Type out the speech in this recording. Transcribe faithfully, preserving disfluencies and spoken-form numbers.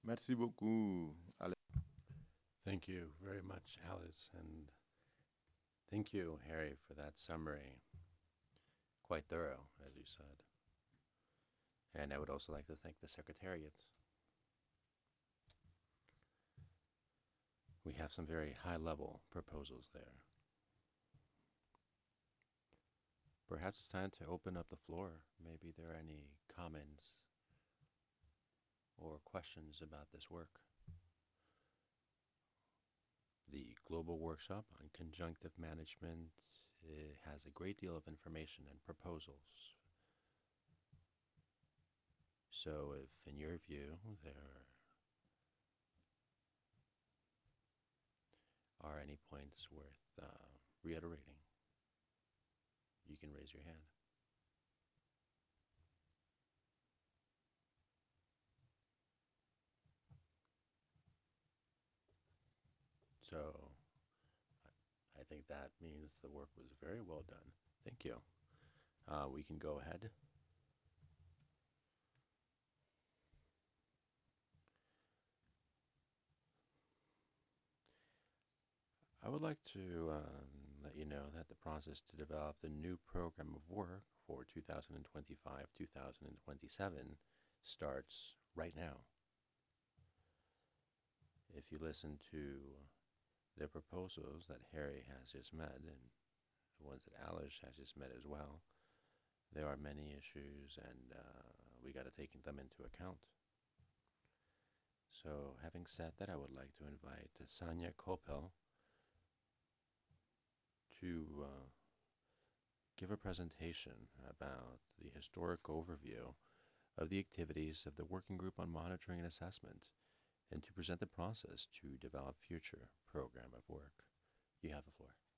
Merci beaucoup, Alex. Thank you very much, Alice, and thank you, Harry, for that summary. Quite thorough, as you said. And I would also like to thank the Secretariats. We have some very high level proposals there. Perhaps it's time to open up the floor. Maybe there are any comments or questions about this work. The Global Workshop on Conjunctive Management eh, has a great deal of information and proposals. So, if in your view there are any points worth uh, reiterating, you can raise your hand. So, I think that means the work was very well done. Thank you. Uh, we can go ahead. I would like to um, let you know that the process to develop the new program of work for two thousand twenty-five two thousand twenty-seven starts right now. If you listen to the proposals that Harry has just met and the ones that Alice has just met as well, there are many issues and uh, we got to take them into account. So, having said that, I would like to invite Sanya Kopel to uh, give a presentation about the historic overview of the activities of the Working Group on Monitoring and Assessment and to present the process to develop future program of work. You have the floor.